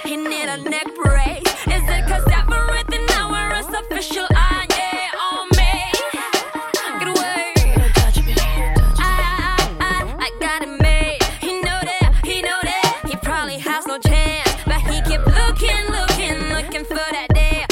He need a neck brace. Is it cause everything now we're official? Yeah, on me. Get away. I got it made. He know that. He probably has no chance, but he keep looking for that day.